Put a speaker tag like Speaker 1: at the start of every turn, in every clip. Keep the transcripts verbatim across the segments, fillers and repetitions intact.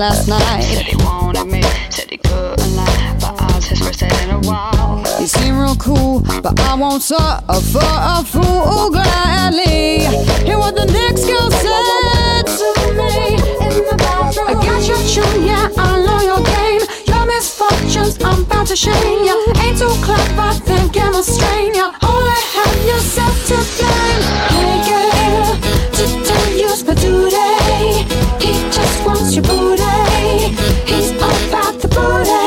Speaker 1: last night.
Speaker 2: Said he wanted me, said he couldn't lie, but I was his first date in a while.
Speaker 1: You seem real cool, but I won't suffer a fool gladly. Hear what the next girl said to me in the bathroom. I got your tune, yeah, I know your game. Your misfortunes, I'm bound to shame ya. Ain't too clever, think I'm a strain ya. Only have yourself to blame. Hey girl, to use my duty. He just wants your booty. He's all about the booty.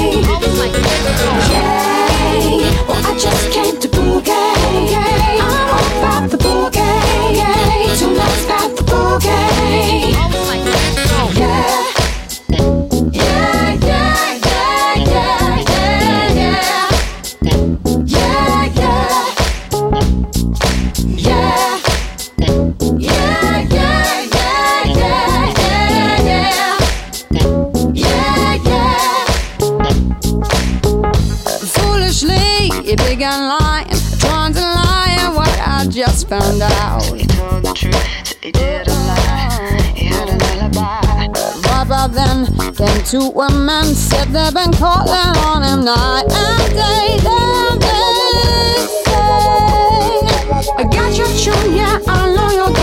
Speaker 1: Yay, well I just came to boogie. I'm all about the boogie. Tonight's about the boogie. Yeah. Yeah, yeah, yeah, yeah, yeah, yeah. Yeah, yeah. Yeah. Yeah, yeah, yeah, yeah, yeah, yeah. Yeah, yeah. Foolishly, you began lying, trying to lie at what I just found out.
Speaker 2: He told the truth, said he didn't lie, he had an alibi.
Speaker 1: Right about then, came two women, said they've been calling on him night and day. Then they say, I got your tune, yeah, I know your